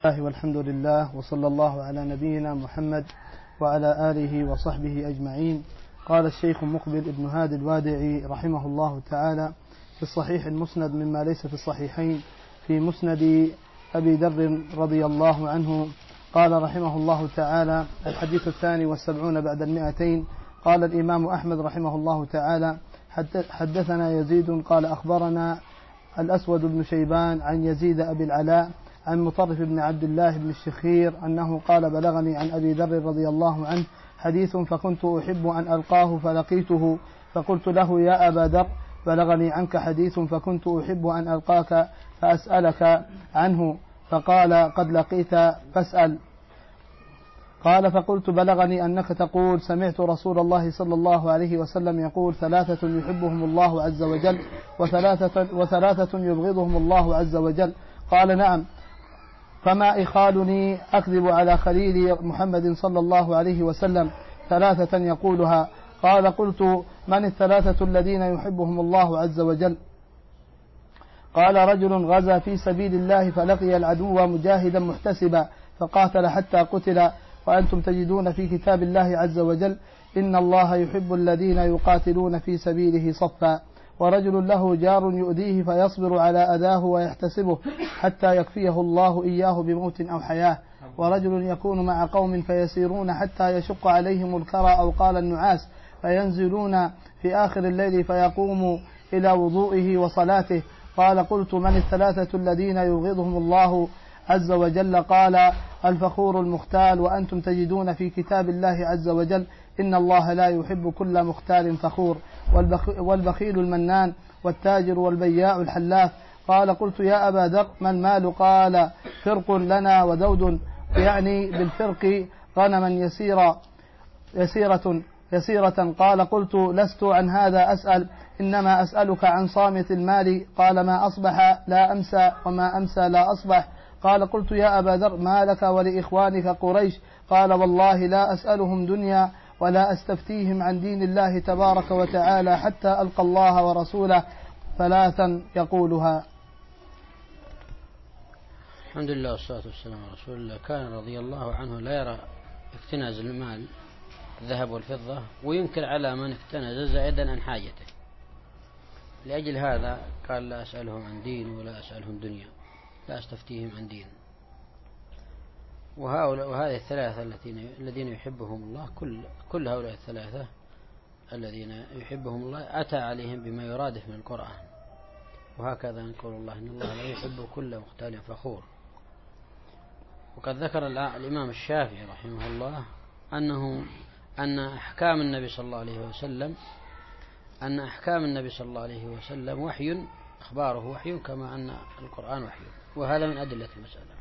والحمد لله وصلى الله على نبينا محمد وعلى آله وصحبه أجمعين. قال الشيخ مقبل ابن هادي الوادعي رحمه الله تعالى في الصحيح المسند مما ليس في الصحيحين في مسند أبي ذر رضي الله عنه قال رحمه الله تعالى: الحديث 72 بعد 200. قال الإمام أحمد رحمه الله تعالى: حدثنا يزيد قال أخبرنا الأسود بن شيبان عن يزيد أبي العلاء عن مطرف بن عبد الله بن الشخير أنه قال: بلغني عن أبي ذر رضي الله عنه حديث فكنت أحب أن ألقاه فلقيته فقلت له: يا أبا ذر، بلغني عنك حديث فكنت أحب أن ألقاك فأسألك عنه، فقال: قد لقيت فاسأل. قال: فقلت: بلغني أنك تقول: سمعت رسول الله صلى الله عليه وسلم يقول: ثلاثة يحبهم الله عز وجل وثلاثة يبغضهم الله عز وجل. قال: نعم، فما إخالني أكذب على خليل محمد صلى الله عليه وسلم ثلاثة يقولها. قال: قلت: من الثلاثة الذين يحبهم الله عز وجل؟ قال: رجل غزا في سبيل الله فلقي العدو مجاهدا محتسبا فقاتل حتى قتل، وأنتم تجدون في كتاب الله عز وجل: إن الله يحب الذين يقاتلون في سبيله صفا. ورجل له جار يؤذيه فيصبر على أذاه ويحتسبه حتى يكفيه الله إياه بموت أو حياة. ورجل يكون مع قوم فيسيرون حتى يشق عليهم الكرى أو قال النعاس فينزلون في آخر الليل فيقوم إلى وضوئه وصلاته. قال: قلت: من الثلاثة الذين يبغضهم الله عز وجل؟ قال: الفخور المختال، وأنتم تجدون في كتاب الله عز وجل: إن الله لا يحب كل مختال فخور. والبخيل المنان، والتاجر والبياع الحلاف. قال: قلت: يا أبا ذر، ما المال؟ قال: فرق لنا ودود، يعني بالفرق غنما يسيرة. قال: قلت: لست عن هذا أسأل، إنما أسألك عن صامت المال. قال: ما أصبح لا أمسى، وما أمسى لا أصبح. قال: قلت: يا أبا ذر، ما لك ولإخوانك قريش؟ قال: والله لا أسألهم دنيا ولا أستفتيهم عن دين الله تبارك وتعالى حتى ألقى الله ورسوله ثلاثا يقولها. الحمد لله والصلاة والسلام على رسول الله. كان رضي الله عنه لا يرى اكتناز المال الذهب والفضة، وينكر على من اكتنز زائدا عن حاجته. لأجل هذا قال: لا أسألهم عن دين ولا أسألهم دنيا، لا أستفتيهم عن دين. وهذه الثلاثة الذين يحبهم الله، كل هؤلاء الثلاثة الذين يحبهم الله أتى عليهم بما يرادف من القرآن. وهكذا يقول الله: إن الله لا يحب كل مختال فخور. وقد ذكر الإمام الشافعي رحمه الله أن أحكام النبي صلى الله عليه وسلم وحي، أخباره وحي كما أن القرآن وحي، وهذا من أدلة المسألة.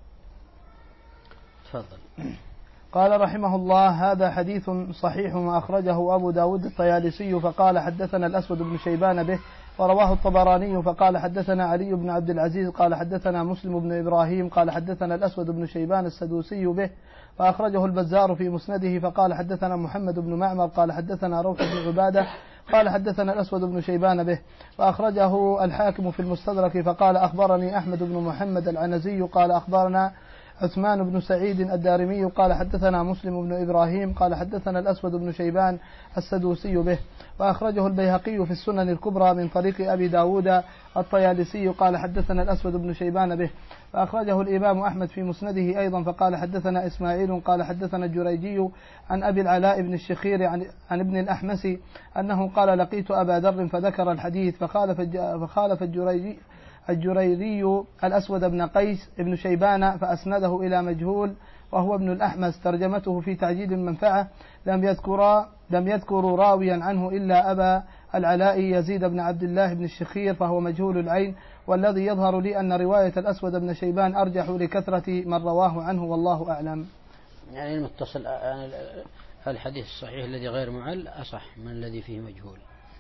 تفضل. قال رحمه الله: هذا حديث صحيح وأخرجه أبو داود الطيالسي فقال: حدثنا الأسود بن شيبان به. ورواه الطبراني فقال: حدثنا علي بن عبد العزيز قال: حدثنا مسلم بن إبراهيم قال: حدثنا الأسود بن شيبان السدوسي به. وأخرجه البزار في مسنده فقال: حدثنا محمد بن معمر قال: حدثنا روح بن عبادة قال: حدثنا الأسود بن شيبان به. وأخرجه الحاكم في المستدرك فقال: أخبرني أحمد بن محمد العنزي قال: أخبرنا عثمان بن سعيد الدارمي قال: حدثنا مسلم بن إبراهيم قال: حدثنا الأسود بن شيبان السدوسي به. وأخرجه البيهقي في السنن الكبرى من طريق أبي داود الطيالسي قال: حدثنا الأسود بن شيبان به. وأخرجه الإمام أحمد في مسنده أيضا فقال: حدثنا إسماعيل قال: حدثنا الجريجي عن أبي العلاء بن الشخير عن ابن الأحمس أنه قال: لقيت أبا ذر فذكر الحديث فخالف الجريري الأسود بن قيس بن شيبان فأسنده إلى مجهول وهو ابن الأحمس. ترجمته في تعجيل المنفعة لم يذكروا راويا عنه إلا أبا العلاء يزيد بن عبد الله بن الشخير فهو مجهول العين. والذي يظهر لي أن رواية الأسود بن شيبان أرجح لكثرة من رواه عنه، والله أعلم. يعني المتصل الحديث الصحيح الذي غير معل أصح من الذي فيه مجهول.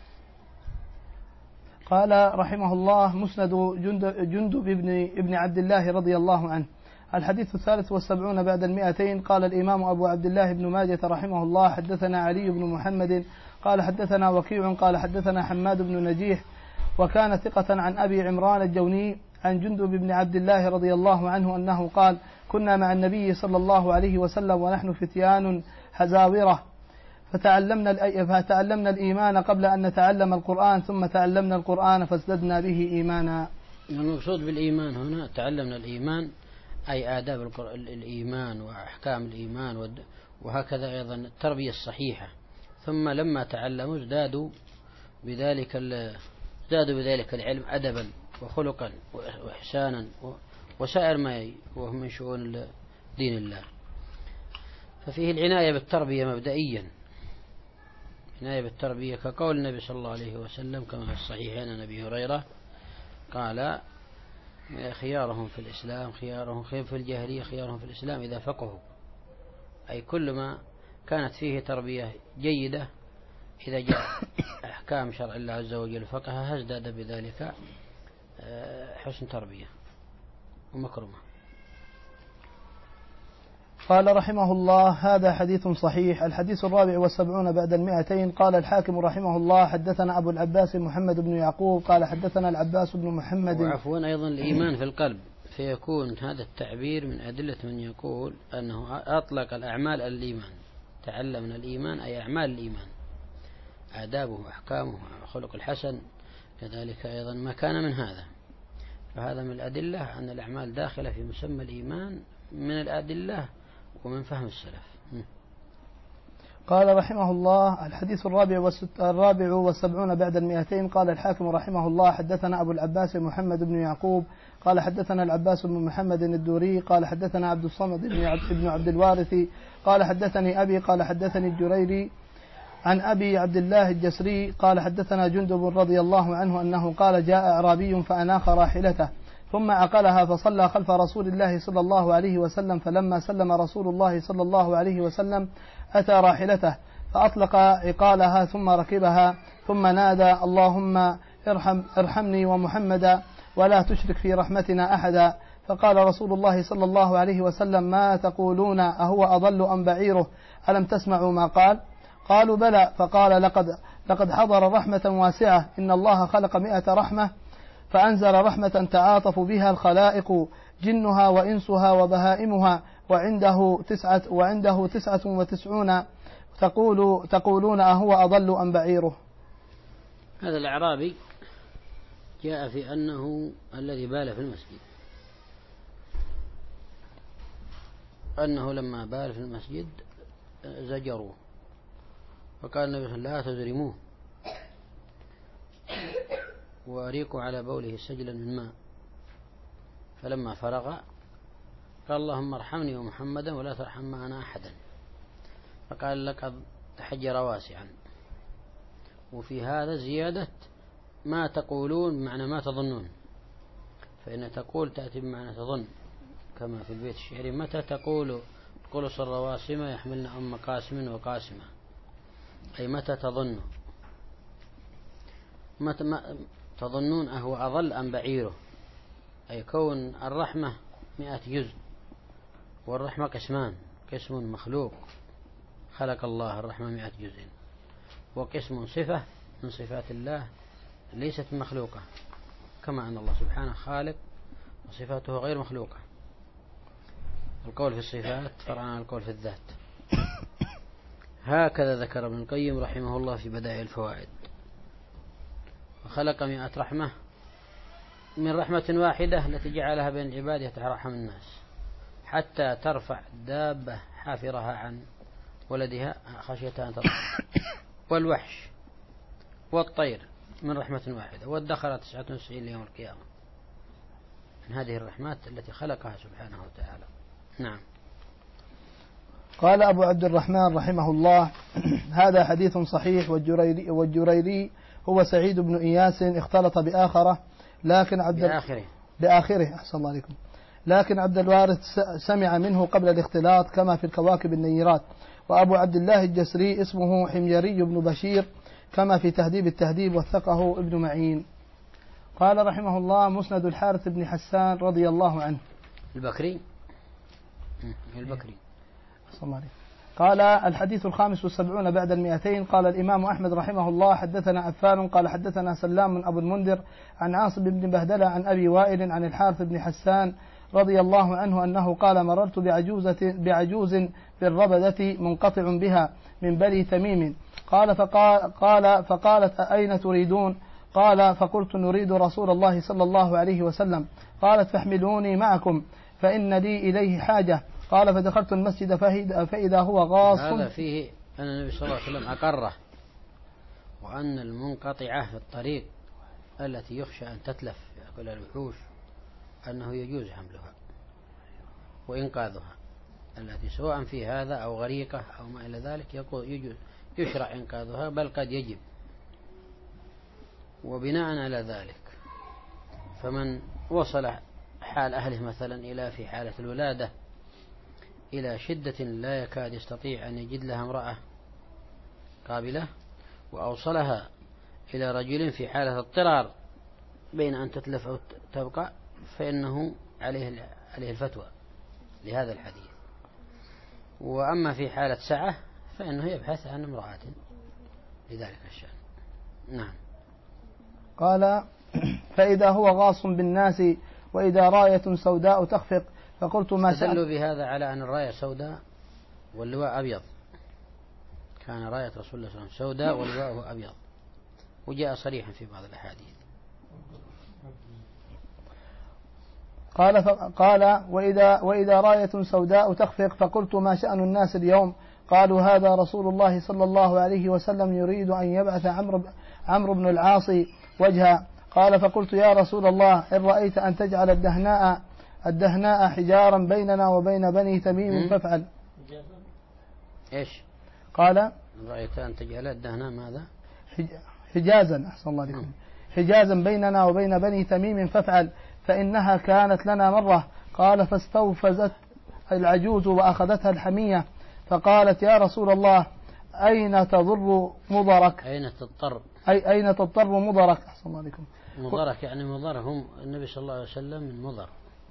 قال رحمه الله: مسند جندب ابن عبد الله رضي الله عنه. الحديث 73 بعد 200. قال الإمام أبو عبد الله بن ماجة رحمه الله: حدثنا علي بن محمد قال: حدثنا وكيع قال: حدثنا حماد بن نجيح وكان ثقة عن أبي عمران الجوني عن جندب بن عبد الله رضي الله عنه أنه قال: كنا مع النبي صلى الله عليه وسلم ونحن فتيان حزاورة فتعلمنا الإيمان قبل أن نتعلم القرآن، ثم تعلمنا القرآن فازددنا به إيمانا. المقصود بالإيمان هنا تعلمنا الإيمان أي آداب الإيمان وأحكام الإيمان، وهكذا أيضا التربية الصحيحة. ثم لما تعلموا ازدادوا بذلك العلم أدبا وخلقا وإحسانا وسائر ما هو من شؤون دين الله. ففيه العناية بالتربية مبدئيا، عناية بالتربية كقول النبي صلى الله عليه وسلم كما في الصحيحين عن أبي هريرة قال: خيارهم في الإسلام خيارهم في الجاهلية خيارهم في الإسلام إذا فقهوا، أي كل ما كانت فيه تربية جيدة إذا جاء أحكام شرع الله عز وجل فقهها ازداد بذلك حسن تربية ومكرمة. قال رحمه الله: هذا حديث صحيح. الحديث 74 بعد 200. قال الحاكم رحمه الله: حدثنا أبو العباس محمد بن يعقوب قال حدثنا العباس بن محمد. وعفوا أيضا الإيمان في القلب، فيكون هذا التعبير من أدلة من يقول أنه أطلق الأعمال الإيمان. تعلمنا الإيمان أي أعمال الإيمان، آدابه وأحكامه وخلق الحسن، كذلك أيضا ما كان من هذا. فهذا من الأدلة أن الأعمال داخلة في مسمى الإيمان من الأدلة ومن فهم السلف. قال رحمه الله: الحديث 74 بعد 200. قال الحاكم رحمه الله: حدثنا أبو العباس محمد بن يعقوب قال حدثنا العباس بن محمد الدوري قال حدثنا عبد الصمد بن عبد الوارث قال حدثني أبي قال حدثني الجريري عن أبي عبد الله الجسري قال حدثنا جندب رضي الله عنه أنه قال: جاء أعرابي فأناخ راحلته ثم عقلها فصلى خلف رسول الله صلى الله عليه وسلم، فلما سلم رسول الله صلى الله عليه وسلم أتى راحلته فأطلق عقالها ثم ركبها ثم نادى: اللهم ارحمني ومحمدا ولا تشرك في رحمتنا أحدا. فقال رسول الله صلى الله عليه وسلم: ما تقولون أهو أضل أم بعيره؟ ألم تسمعوا ما قال؟ قالوا: بلى. فقال: لقد حضر رحمة واسعة، إن الله خلق 100 رحمة فأنزل رحمة تعاطف بها الخلائق جنها وإنسها وبهائمها، وعنده 99 تقولون أهو أضل أم بعيره؟ هذا الأعرابي جاء في أنه الذي بال في المسجد، أنه لما بال في المسجد زجروه، فقال النبي صلى الله عليه وسلم: لا تزرموه وأريقوا على بوله سجلا من ماء. فلما فرغ قال: اللهم ارحمني ومحمدا ولا ترحم معنا أحدا. فقال: لقد تحجر واسعا. وفي هذا زيادة ما تقولون بمعنى ما تظنون، فإن تقول تأتي بمعنى تظن، كما في البيت الشعري: متى تقول قلص الرواسم يحملن أم قاسم وقاسمة، أي متى تظن، تظنون أهو أضل أم بعيره، أي كون الرحمة 100 جزء، والرحمة قسمان: قسم مخلوق خلق الله الرحمة 100 جزء، وقسم صفة من صفات الله ليست مخلوقة، كما أن الله سبحانه خالق وصفاته غير مخلوقة. القول في الصفات فرع عن القول في الذات. هكذا ذكر ابن القيم رحمه الله في بدائع الفوائد: وخلق 100 رحمة من رحمة واحدة التي جعلها بين العباد يترحم الناس، حتى ترفع دابة حافرها عن ولدها خشية أن تضر، والوحش والطير من رحمة واحدة، والدخرة 99 ليوم القيامة. من هذه الرحمات التي خلقها سبحانه وتعالى. نعم. قال أبو عبد الرحمن رحمه الله: هذا حديث صحيح. والجريري هو سعيد بن إياس اختلط بآخره، لكن بآخره أحسن الله عليكم، لكن عبد الوارث سمع منه قبل الاختلاط كما في الكواكب النيرات. وأبو عبد الله الجسري اسمه حميري بن بشير كما في تهذيب التهذيب، وثقه ابن معين. قال رحمه الله: مسند الحارث بن حسان رضي الله عنه. البكري قال الحديث 75 بعد 200. قال الإمام أحمد رحمه الله حدثنا عفان قال حدثنا سلام من أبو المنذر عن عاصم بن بهدلة عن أبي وائل عن الحارث بن حسان رضي الله عنه أنه قال مررت بعجوز بالربدة منقطع بها من بني تميم فقالت أين تريدون؟ قال فقلت نريد رسول الله صلى الله عليه وسلم. قالت فاحملوني معكم فإن لي إليه حاجة. قال فدخلت المسجد فإذا هو غاص. هذا فيه أن النبي صلى الله عليه وسلم أقره، وأن المنقطعة في الطريق التي يخشى أن تتلف يأكل الوحوش أنه يجوز حملها وإنقاذها، التي سواء في هذا أو غريقة أو ما إلى ذلك يجوز يشرع إنقاذها، بل قد يجب. وبناء على ذلك فمن وصل حال أهله مثلا إلى في حالة الولادة إلى شدة لا يكاد يستطيع أن يجد لها امرأة قابلة، وأوصلها إلى رجل في حالة اضطرار بين أن تتلف أو تبقى، فإنه عليه الفتوى لهذا الحديث. وأما في حالة سعة فإنه يبحث عن امرأة لذلك الشأن. نعم. قال فإذا هو غاص بالناس وإذا راية سوداء تخفق فقلت ما استدلوا بهذا على أن الراية سوداء واللواء أبيض، كان راية رسول الله صلى الله عليه وسلم سوداء ولواءه أبيض، وجاء صريحا في بعض الأحاديث. قال وإذا راية سوداء تخفق فقلت ما شأن الناس اليوم؟ قالوا هذا رسول الله صلى الله عليه وسلم يريد أن يبعث عمرو بن العاص وجها. قال فقلت يا رسول الله إن رأيت أن تجعل الدهناء حجارا بيننا وبين بني تميم فافعل. إيش قال إن رأيت أن تجعل الدهناء ماذا؟ حجازا، أحسن الله عليكم، حجازا بيننا وبين بني تميم فافعل فإنها كانت لنا مرة. قال فاستوفزت العجوز وأخذتها الحمية فقالت يا رسول الله أين تضر مضرك؟ أين تضطر مضرك؟ أحسن الله عليكم. مضرك يعني مضر هم النبي صلى الله عليه وسلم من مضر،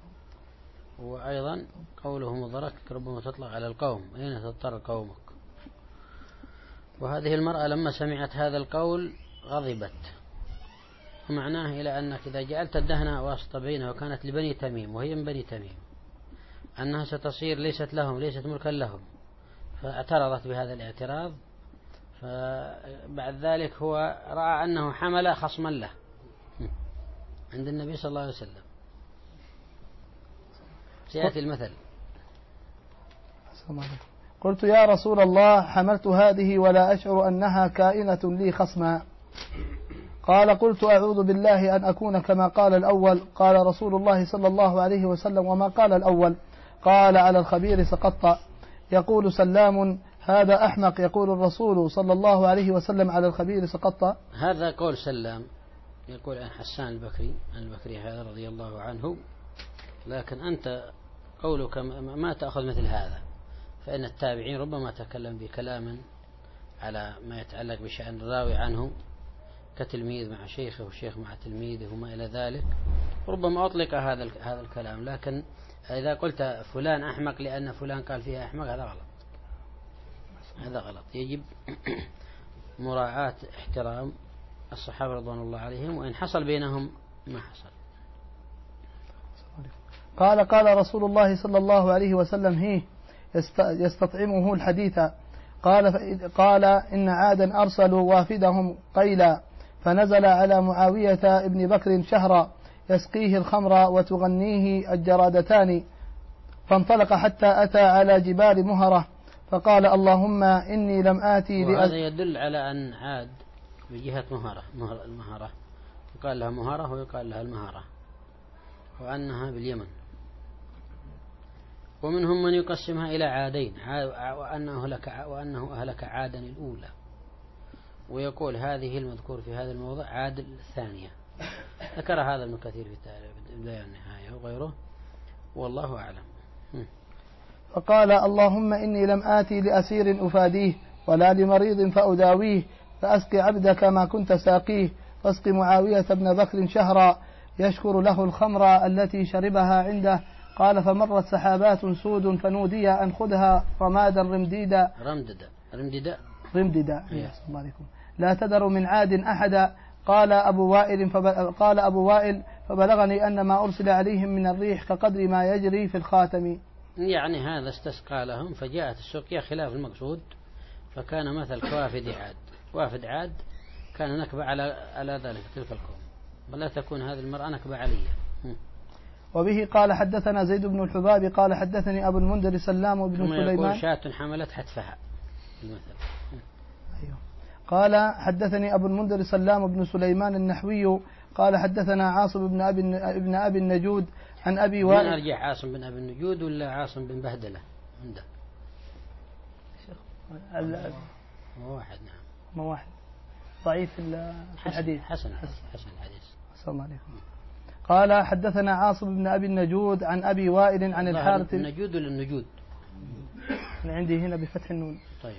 وأيضا قوله مضرك ربما تطلق على القوم، أين تضطر قومك. وهذه المرأة لما سمعت هذا القول غضبت، ومعناه إلى أنك إذا جعلت الدهنة واسطة بينها وكانت لبني تميم وهي من بني تميم أنها ستصير ليست لهم، ليست ملكا لهم، فاعترضت بهذا الاعتراض. فبعد ذلك هو رأى أنه حمل خصما له عند النبي صلى الله عليه وسلم. سيأتي المثل. قلت يا رسول الله حملت هذه ولا أشعر أنها كائنة لي خصما. قال قلت أعوذ بالله أن أكون كما قال الأول. قال رسول الله صلى الله عليه وسلم وما قال الأول؟ قال على الخبير سقطت. يقول سلام هذا أحمق، يقول الرسول صلى الله عليه وسلم على الخبير سقطت. هذا قول سلام، يقول عن حسان البكري هذا رضي الله عنه، لكن أنت قولك ما تأخذ مثل هذا، فإن التابعين ربما تكلم بكلام على ما يتعلق بشأن الراوي عنه كتلميذ مع شيخه وشيخ مع تلميذه وما إلى ذلك، ربما أطلق هذا الكلام. لكن إذا قلت فلان أحمق لأن فلان قال فيها أحمق هذا غلط، هذا غلط. يجب مراعاة احترام الصحابة رضوان الله عليهم، وإن حصل بينهم ما حصل. قال رسول الله صلى الله عليه وسلم يستطعمه الحديث. قال إن عادا أرسلوا وافدهم قيلا فنزل على معاوية ابن بكر شهرا يسقيه الخمر وتغنيه الجرادتان، فانطلق حتى أتى على جبال مهرة فقال اللهم إني لم آتي وهذا يدل على أن عاد بجهة المهرة يقال لها مهرة ويقال لها المهرة، وأنها باليمن. ومنهم من يقسمها إلى عادين، وأنه أهلك عادا الأولى، ويقول هذه المذكور في هذا الموضع عاد الثانية. ذكر هذا ابن كثير في البداية والنهاية وغيره، والله أعلم. فقال اللهم إني لم آتي لأسير أفاديه ولا لمريض فأداويه، فأسقي عبدك ما كنت ساقيه، فاسق معاوية بن بكر شهرا يشكر له الخمر التي شربها عنده قال فمرت سحابات سود فنودي أن خذها رمادا رمددا الله عليكم لا تذر من عاد أحدا. قال أبو وائل فبلغني أن ما أرسل عليهم من الريح كقدر ما يجري في الخاتم. يعني هذا استسقى لهم فجاءت السقيا خلاف المقصود، فكان مثل كوافد عاد. وافد عاد كان نكبة على ذلك تلك القوم، ولا تكون هذه المرأة نكبة عليا. وبه قال حدثنا زيد بن الحباب قال حدثني أبو المنذر سلام بن سليمان شاة حملت حتفها المثل. أيوه. قال حدثني أبو المنذر سلام بن سليمان النحوي قال حدثنا عاصم بن أبي النجود عن أبي وائل. من أرجح عاصم بن أبي النجود ولا عاصم بن بهدلة عنده؟ واحد نعم واحد ضعيف في الحديث. حسن الحديث. السلام عليكم. قال حدثنا عاصم بن أبي النجود عن أبي وائل عن الحارث. النجود ولا النجود؟ أنا عندي هنا بفتح النون. طيب.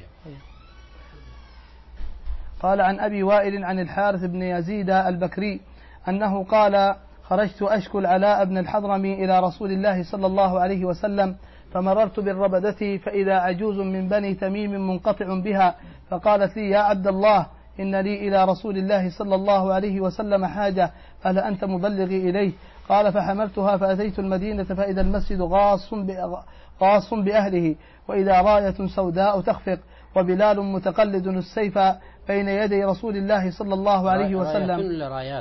قال عن أبي وائل عن الحارث بن يزيد البكري أنه قال خرجت أشكو العلاء بن الحضرمي إلى رسول الله صلى الله عليه وسلم فمررت بالربدة فإذا عجوز من بني تميم منقطع بها فقالت لي يا عبد الله إن لي إلى رسول الله صلى الله عليه وسلم حاجة قال أنت مبلغي إليه. قال فحملتها فأتيت المدينة فإذا المسجد غاص بأهله وإذا راية سوداء تخفق وبلال متقلد السيف بين يدي رسول الله صلى الله عليه وسلم.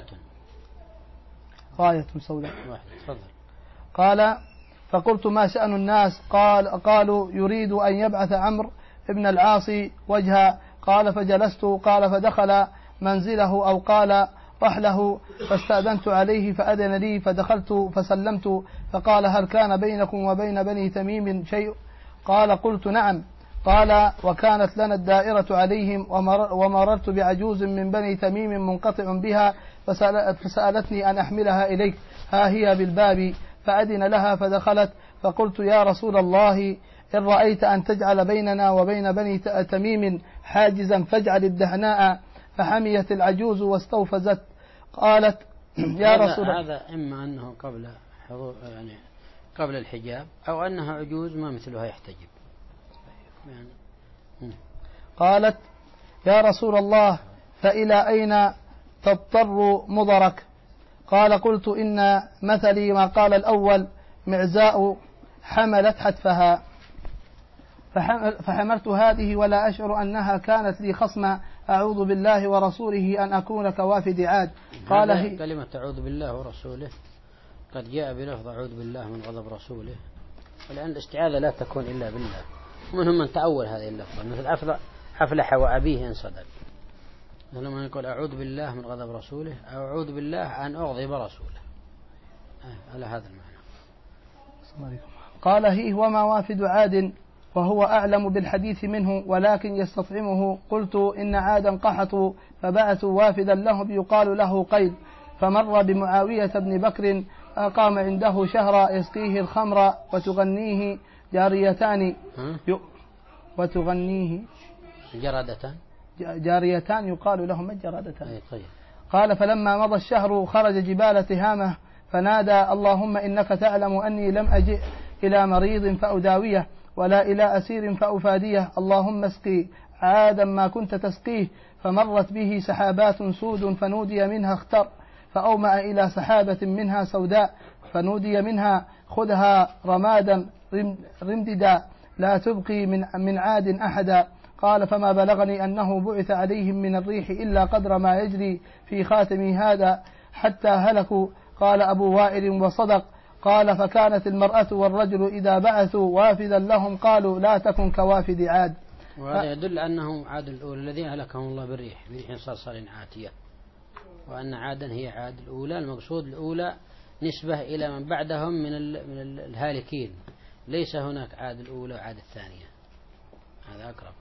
راية سوداء. قال فقلت ما شأن الناس؟ قالوا يريد أن يبعث عمرو ابن العاص وجها. قال فجلست. قال فدخل منزله أو قال رحله فاستأذنت عليه فأذن لي فدخلت فسلمت فقال هل كان بينكم وبين بني تميم شيء؟ قال قلت نعم. قال وكانت لنا الدائرة عليهم ومررت بعجوز من بني تميم منقطع بها فسألتني أن أحملها إليك ها هي بالباب فأذن لها فدخلت فقلت يا رسول الله إن رأيت أن تجعل بيننا وبين بني تميم حاجزا فاجعل الدهناء فحميت العجوز واستوفزت. قالت يا رسول الله هذا إما أنه قبل الحجاب أو أنها عجوز ما مثلها يحتجب. قالت يا رسول الله فإلى أين تضطر مضرك؟ قال قلت إن مثلي ما قال الأول معزاء حملت حتفها فحملت هذه ولا أشعر أنها كانت لي خصما أعوذ بالله ورسوله أن أكون كوافد عاد. قال كلمة أعوذ بالله ورسوله قد جاء بلفظ أعوذ بالله من غضب رسوله، ولأن الاستعاذة لا تكون إلا بالله، ومنهم من تأول هذه اللفظة مثل أفلح وأبيه إن صدق، لما يقول أعوذ بالله من غضب رسوله أو أعوذ بالله أن أغضب رسوله على هذا المعنى. قال هي وما وافد عاد وهو أعلم بالحديث منه ولكن يستطعمه. قلت إن عادا قحطوا فبعثوا وافدا لهم يقال له قيد فمر بمعاوية بن بكر أقام عنده شهرا يسقيه الخمر وتغنيه جاريتان جاريتان يقال لهم الجرادتان. قال فلما مضى الشهر خرج جبال تهامة فنادى اللهم إنك تعلم أني لم أجئ إلى مريض فأداويه ولا إلى أسير فأفاديه، اللهم اسقي عادا ما كنت تسقيه. فمرت به سحابات سود فنودي منها اختر فأومأ إلى سحابة منها سوداء فنودي منها خذها رمادا رمددا لا تبقي من عاد أحدا. قال فما بلغني أنه بعث عليهم من الريح إلا قدر ما يجري في خاتمي هذا حتى هلكوا. قال أبو وائل وصدق. قال فكانت المرأة والرجل إذا بعثوا وافدا لهم قالوا لا تكن كوافد عاد. وهذا يدل أنهم عاد الأولى الذين هلكهم الله بريح صرصر عاتية، وأن عادا هي عاد الأولى. المقصود الأولى نسبة إلى من بعدهم من الهالكين، ليس هناك عاد الأولى وعاد الثانية، هذا أقرب.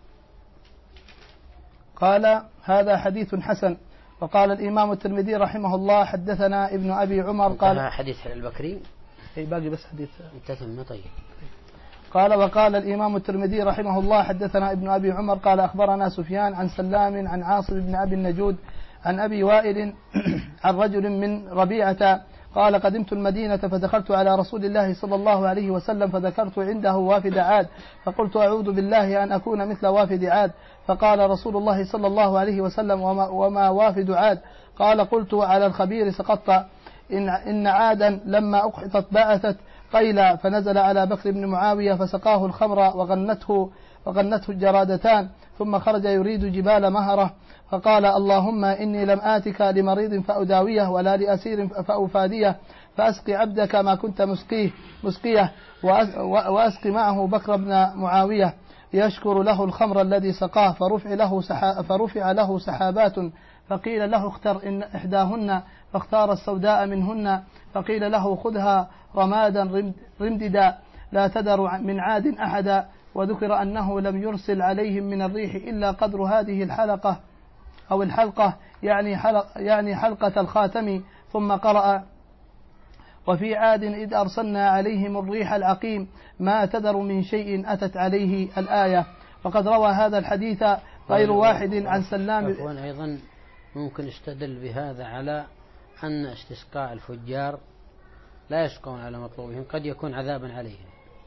قال هذا حديث حسن. وقال الإمام الترمذي رحمه الله حدثنا ابن أبي عمر قال حديث البكري باقي بس حديث طيب. قال وقال الإمام الترمذي رحمه الله حدثنا ابن أبي عمر قال أخبرنا سفيان عن سلام عن عاصم بن أبي النجود عن أبي وائل عن رجل من ربيعة قال قدمت المدينة فدخلت على رسول الله صلى الله عليه وسلم فذكرت عنده وافد عاد فقلت أعوذ بالله أن أكون مثل وافد عاد فقال رسول الله صلى الله عليه وسلم وما وافد عاد قال قلت على الخبير سقطت إن عادا لما أقحطت بعثت قيلا فنزل على بكر بن معاوية فسقاه الخمر وغنته الجرادتان ثم خرج يريد جبال مهرة فقال اللهم إني لم آتك لمريض فأداويه ولا لأسير فأفاديه فأسق عبدك ما كنت مسقيه وأسق معه بكر بن معاوية يشكر له الخمر الذي سقاه فرفع له سحابات فقيل له اختر إن إحداهن فاختار السوداء منهن فقيل له خذها رمادا رمددا لا تدر من عاد أحدا وذكر أنه لم يرسل عليهم من الريح إلا قدر هذه الحلقة أو الحلقة يعني حلقة الخاتم ثم قرأ وفي عاد إذ أرسلنا عليهم الريح العقيم ما تذر من شيء أتت عليه الآية. وقد روى هذا الحديث غير واحد عن سلام. أيضا ممكن يستدل بهذا على أن استسقاء الفجار لا يسقون على مطلوبهم قد يكون عذابا عليهم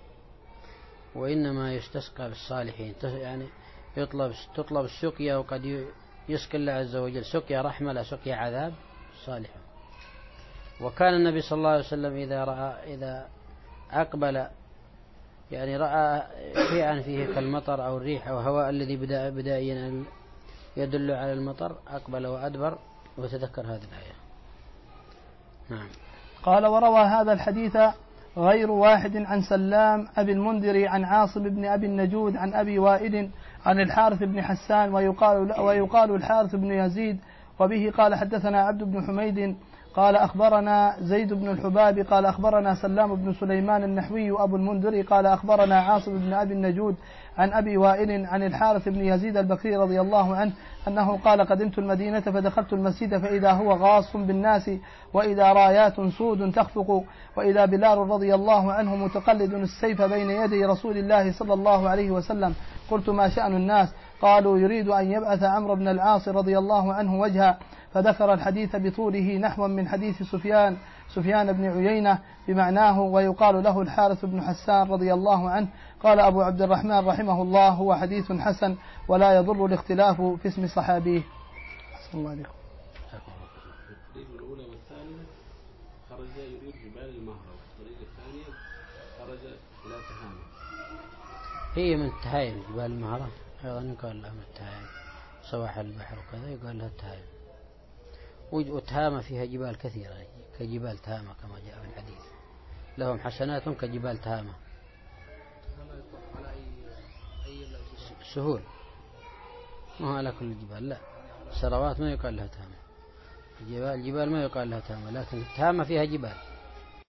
وإنما يستسقى بالصالحين يعني تطلب السقيا وقد يسقي الله عز وجل سقيا رحمة لا سقيا عذاب صالحا. وكان النبي صلى الله عليه وسلم إذا أقبل يعني رأى شيئا فيه كالمطر أو الريح أو هواء الذي بدائيا يدل على المطر أقبل وأدبر وتذكر هذه الآية. نعم. قال وروى هذا الحديث غير واحد عن سلام أبي المنذر عن عاصم بن أبي النجود عن أبي وائل عن الحارث بن حسان ويقال الحارث بن يزيد وبه قال حدثنا عبد بن حميد قال أخبرنا زيد بن الحباب قال أخبرنا سلام بن سليمان النحوي أبو المنذر قال أخبرنا عاصم بن أبي النجود عن أبي وائل عن الحارث بن يزيد البكري رضي الله عنه أنه قال قدمت المدينة فدخلت المسجد فإذا هو غاص بالناس وإذا رايات سود تخفق وإذا بلال رضي الله عنه متقلد السيف بين يدي رسول الله صلى الله عليه وسلم قلت ما شأن الناس قالوا يريد أن يبعث عمرو بن العاص رضي الله عنه وجها فذكر الحديث بطوله نحو من حديث سفيان بن عيينة بمعناه ويقال له الحارث بن حسان رضي الله عنه. قال أبو عبد الرحمن رحمه الله هو حديث حسن ولا يضر الاختلاف في اسم صحابيه. صلى الله عليه الطريق الأولى والثانية خرج يريد جبال المهرة والطريق الثانية خرج إلى تهامة. هي من التهايم جبال المهرة أيضا يقال لها من التهايم سواحل البحر وكذا يقال لها التهايم. وتهامة فيها جبال كثيرة كجبال تهامة كما جاء في الحديث لهم حسنات كجبال تهامة. سهول ما هو على كل الجبال لا سروات ما يقال لها تهامة الجبال ما يقال لها تهامة لكن تهامة فيها جبال.